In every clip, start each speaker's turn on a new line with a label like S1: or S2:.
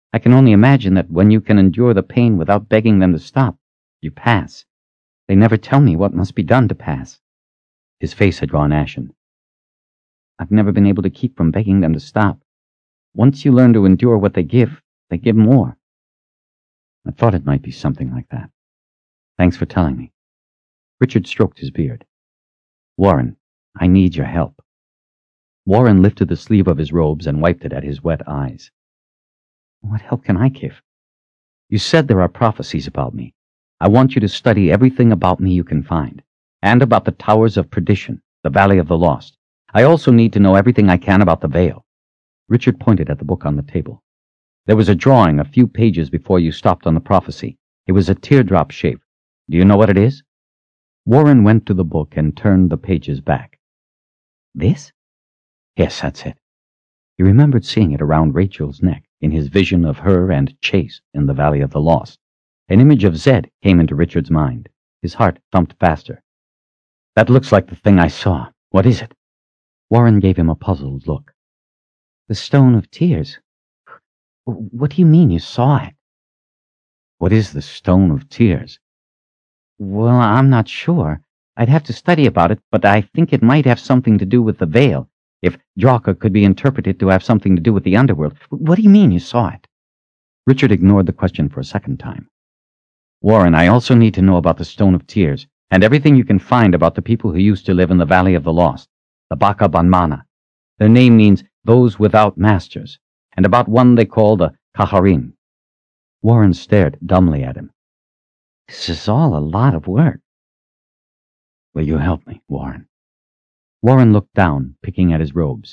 S1: I can only imagine that when you can endure the pain without begging them to stop, you pass. They never tell me what must be done to pass." His face had gone ashen. "I've never been able to keep from begging them to stop. Once you learn to endure what they give more." "I thought it might be something like that. Thanks for telling me." Richard stroked his beard. "Warren, I need your help." Warren lifted the sleeve of his robes and wiped it at his wet eyes. "What help can I give?" "You said there are prophecies about me. I want you to study everything about me you can find, and about the Towers of Perdition, the Valley of the Lost. I also need to know everything I can about the Veil." Richard pointed at the book on the table. "There was a drawing a few pages before you stopped on the prophecy. It was a teardrop shape. Do you know what it is?" Warren went to the book and turned the pages back. "This?" "Yes, that's it." He remembered seeing it around Rachel's neck in his vision of her and Chase in the Valley of the Lost. An image of Zed came into Richard's mind. His heart thumped faster. "That looks like the thing I saw. What is it?" Warren gave him a puzzled look. "The Stone of Tears. What do you mean you saw it?" "What is the Stone of Tears?" "Well, I'm not sure. I'd have to study about it, but I think it might have something to do with the veil, if Draka could be interpreted to have something to do with the underworld. What do you mean you saw it?" Richard ignored the question for a second time. "Warren, I also need to know about the Stone of Tears, and everything you can find about the people who used to live in the Valley of the Lost, the Baka Banmana. Their name means those without masters, and about one they call the Kaharin." Warren stared dumbly at him. "This is all a lot of work." "Will you help me, Warren?" Warren looked down, picking at his robes.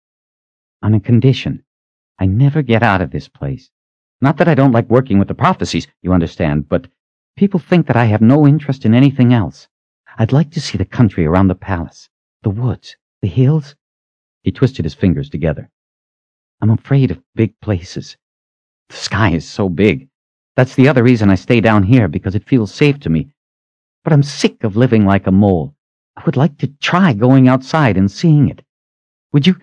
S1: "On a condition. I never get out of this place. Not that I don't like working with the prophecies, you understand, but people think that I have no interest in anything else. I'd like to see the country around the palace, the woods, the hills." He twisted his fingers together. "I'm afraid of big places. The sky is so big. That's the other reason I stay down here, because it feels safe to me. But I'm sick of living like a mole. I would like to try going outside and seeing it. Would you,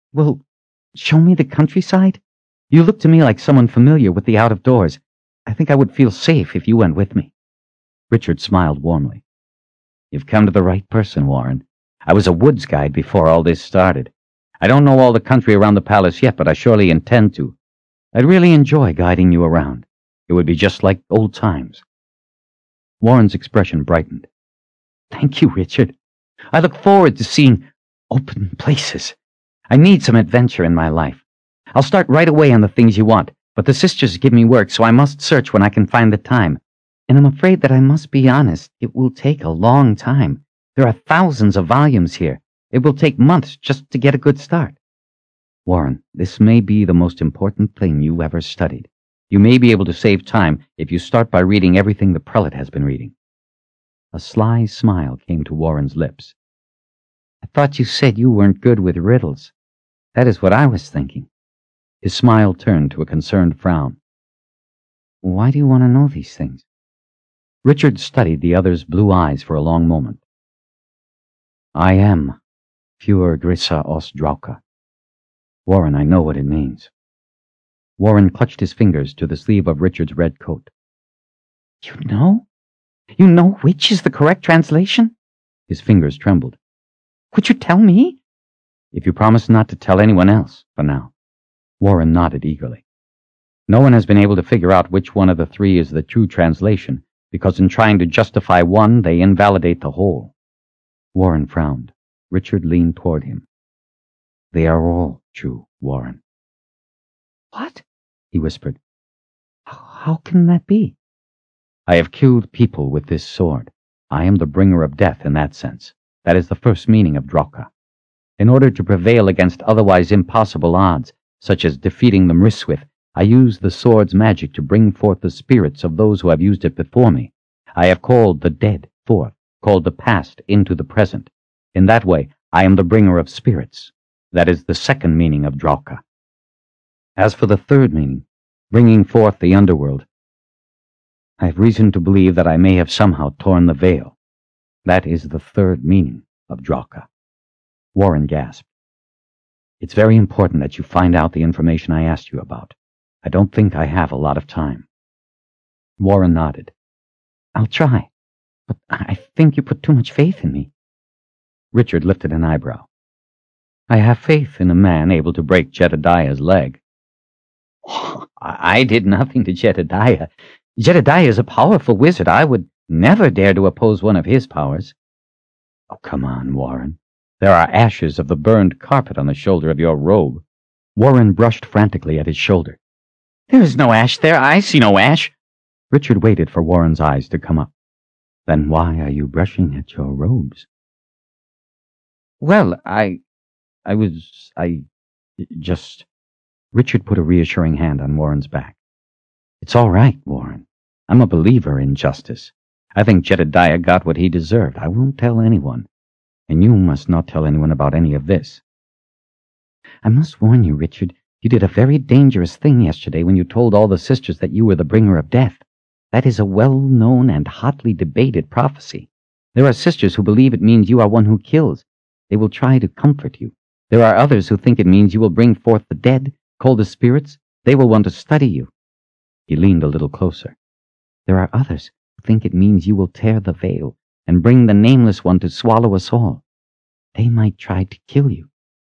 S1: show me the countryside? You look to me like someone familiar with the out-of-doors. I think I would feel safe if you went with me." Richard smiled warmly. "You've come to the right person, Warren. I was a woods guide before all this started. I don't know all the country around the palace yet, but I surely intend to. I'd really enjoy guiding you around. It would be just like old times." Warren's expression brightened. "Thank you, Richard. I look forward to seeing open places. I need some adventure in my life. I'll start right away on the things you want, but the sisters give me work, so I must search when I can find the time. And I'm afraid that I must be honest, it will take a long time. There are thousands of volumes here. It will take months just to get a good start." "Warren, this may be the most important thing you ever studied. You may be able to save time if you start by reading everything the prelate has been reading." A sly smile came to Warren's lips. "I thought you said you weren't good with riddles. That is what I was thinking." His smile turned to a concerned frown. "Why do you want to know these things?" Richard studied the other's blue eyes for a long moment. "I am Pure Grissa Os Drauka. Warren, I know what it means." Warren clutched his fingers to the sleeve of Richard's red coat. "You know? You know which is the correct translation?" His fingers trembled. "Would you tell me?" "If you promise not to tell anyone else, for now." Warren nodded eagerly. "No one has been able to figure out which one of the three is the true translation, because in trying to justify one, they invalidate the whole." Warren frowned. Richard leaned toward him. "They are all true, Warren." "What?" he whispered. "How can that be?" "I have killed people with this sword. I am the bringer of death in that sense. That is the first meaning of Drauka. In order to prevail against otherwise impossible odds, such as defeating the Mriswith, I use the sword's magic to bring forth the spirits of those who have used it before me. I have called the dead forth, called the past into the present. In that way, I am the bringer of spirits. That is the second meaning of Drauka. As for the third meaning, bringing forth the underworld, I have reason to believe that I may have somehow torn the veil. That is the third meaning of Drauka." Warren gasped. "It's very important that you find out the information I asked you about. I don't think I have a lot of time. Warren nodded. I'll try, but I think you put too much faith in me. Richard lifted an eyebrow. I have faith in a man able to break Jedediah's leg. Oh, I did nothing to Jedediah. Jedediah is a powerful wizard. I would never dare to oppose one of his powers. Oh, come on, Warren. There are ashes of the burned carpet on the shoulder of your robe. Warren brushed frantically at his shoulder. There is no ash there. I see no ash. Richard waited for Warren's eyes to come up. Then why are you brushing at your robes? Well, I just... Richard put a reassuring hand on Warren's back. It's all right, Warren. I'm a believer in justice. I think Jedediah got what he deserved. I won't tell anyone. And you must not tell anyone about any of this. I must warn you, Richard, you did a very dangerous thing yesterday when you told all the sisters that you were the bringer of death. That is a well-known and hotly debated prophecy. There are sisters who believe it means you are one who kills. They will try to comfort you. There are others who think it means you will bring forth the dead, call the spirits. They will want to study you. He leaned a little closer. There are others who think it means you will tear the veil and bring the Nameless One to swallow us all. They might try to kill you.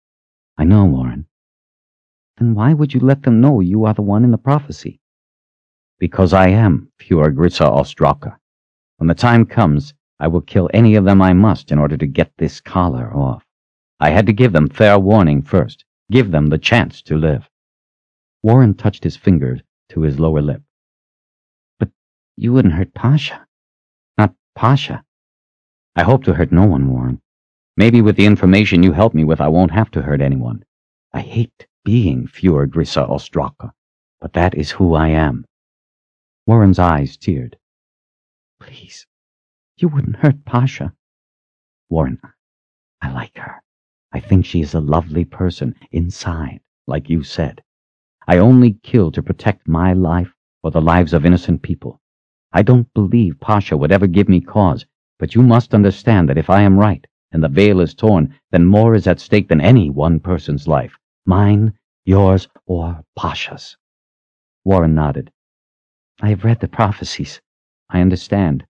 S1: I know, Warren. Then why would you let them know you are the one in the prophecy? Because I am Fjordgrissa Ostraka. When the time comes, I will kill any of them I must in order to get this collar off. I had to give them fair warning first, give them the chance to live. Warren touched his finger to his lower lip. But you wouldn't hurt Pasha. Not Pasha. I hope to hurt no one, Warren. Maybe with the information you help me with, I won't have to hurt anyone. I hate being Fjordgrissa Ostraka, but that is who I am. Warren's eyes teared. Please, you wouldn't hurt Pasha. Warren, I like her. I think she is a lovely person inside, like you said. I only kill to protect my life or the lives of innocent people. I don't believe Pasha would ever give me cause, but you must understand that if I am right and the veil is torn, then more is at stake than any one person's life. Mine, yours, or Pasha's. Warren nodded. I have read the prophecies. I understand.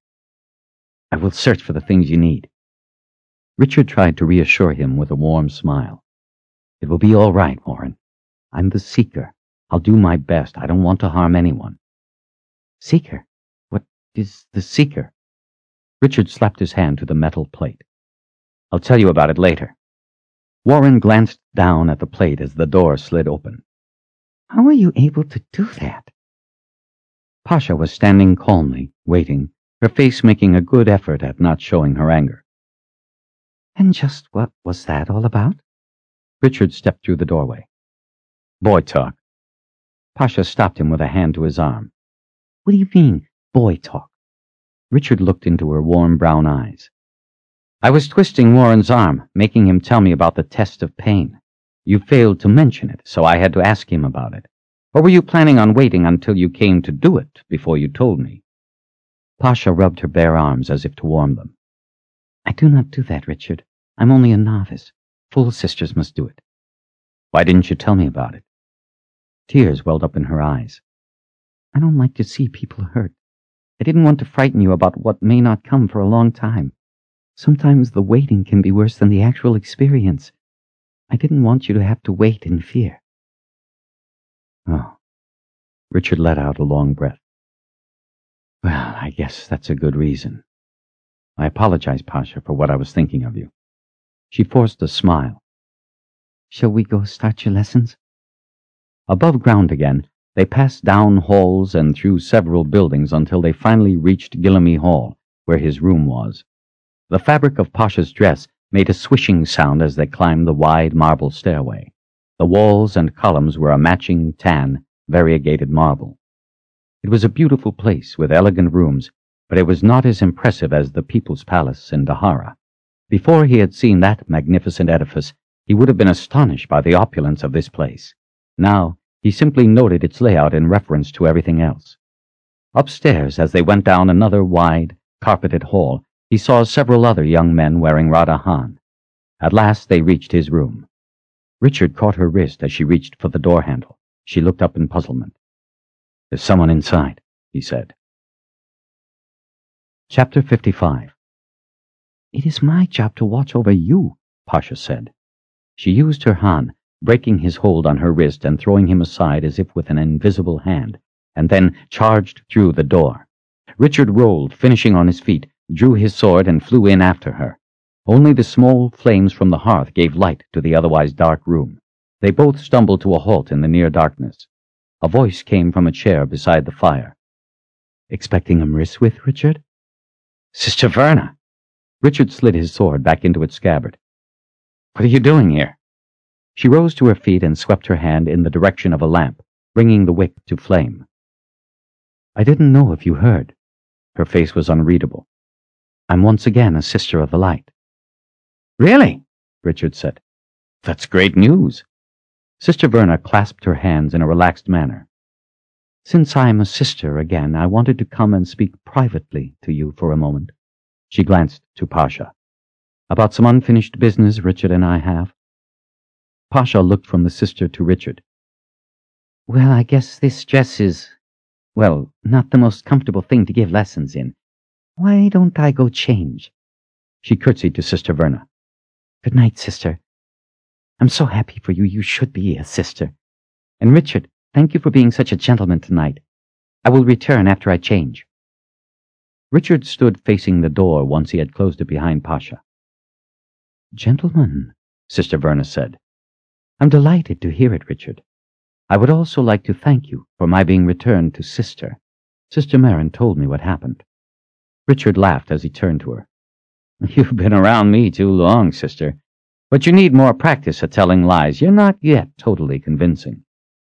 S1: I will search for the things you need. Richard tried to reassure him with a warm smile. It will be all right, Warren. I'm the Seeker. I'll do my best. I don't want to harm anyone. Seeker? What is the Seeker? Richard slapped his hand to the metal plate. I'll tell you about it later. Warren glanced down at the plate as the door slid open. How were you able to do that? Pasha was standing calmly, waiting, her face making a good effort at not showing her anger. And just what was that all about? Richard stepped through the doorway. Boy talk. Pasha stopped him with a hand to his arm. What do you mean, boy talk? Richard looked into her warm brown eyes. I was twisting Warren's arm, making him tell me about the test of pain. You failed to mention it, so I had to ask him about it. Or were you planning on waiting until you came to do it before you told me? Pasha rubbed her bare arms as if to warm them. I do not do that, Richard. I'm only a novice. Full sisters must do it. Why didn't you tell me about it? Tears welled up in her eyes. I don't like to see people hurt. I didn't want to frighten you about what may not come for a long time. Sometimes the waiting can be worse than the actual experience. I didn't want you to have to wait in fear. Oh. Richard let out a long breath. Well, I guess that's a good reason. I apologize, Pasha, for what I was thinking of you. She forced a smile. Shall we go start your lessons? Above ground again, they passed down halls and through several buildings until they finally reached Gillamy Hall, where his room was. The fabric of Pasha's dress made a swishing sound as they climbed the wide marble stairway. The walls and columns were a matching tan, variegated marble. It was a beautiful place with elegant rooms, but it was not as impressive as the People's Palace in Dahara. Before he had seen that magnificent edifice, he would have been astonished by the opulence of this place. Now, he simply noted its layout in reference to everything else. Upstairs, as they went down another wide, carpeted hall, he saw several other young men wearing Radahan. At last they reached his room. Richard caught her wrist as she reached for the door handle. She looked up in puzzlement. "There's someone inside," he said. Chapter 55. "It is my job to watch over you," Pasha said. She used her Han, breaking his hold on her wrist and throwing him aside as if with an invisible hand, and then charged through the door. Richard rolled, finishing on his feet, drew his sword and flew in after her. Only the small flames from the hearth gave light to the otherwise dark room. They both stumbled to a halt in the near darkness. A voice came from a chair beside the fire. "Expecting a Mriswith, Richard?" "Sister Verna!" Richard slid his sword back into its scabbard. "What are you doing here?" She rose to her feet and swept her hand in the direction of a lamp, bringing the wick to flame. "I didn't know if you heard." Her face was unreadable. "I'm once again a Sister of the Light." "Really?" Richard said. "That's great news." Sister Verna clasped her hands in a relaxed manner. "Since I'm a sister again, I wanted to come and speak privately to you for a moment." She glanced to Pasha. "About some unfinished business Richard and I have." Pasha looked from the sister to Richard. "Well, I guess this dress is, well, not the most comfortable thing to give lessons in. Why don't I go change?" She curtsied to Sister Verna. "Good night, sister. I'm so happy for you. You should be a sister. And Richard, thank you for being such a gentleman tonight. I will return after I change." Richard stood facing the door once he had closed it behind Pasha. "Gentlemen," Sister Verna said. "I'm delighted to hear it, Richard. I would also like to thank you for my being returned to Sister. Sister Marin told me what happened." Richard laughed as he turned to her. "You've been around me too long, sister. But you need more practice at telling lies. You're not yet totally convincing."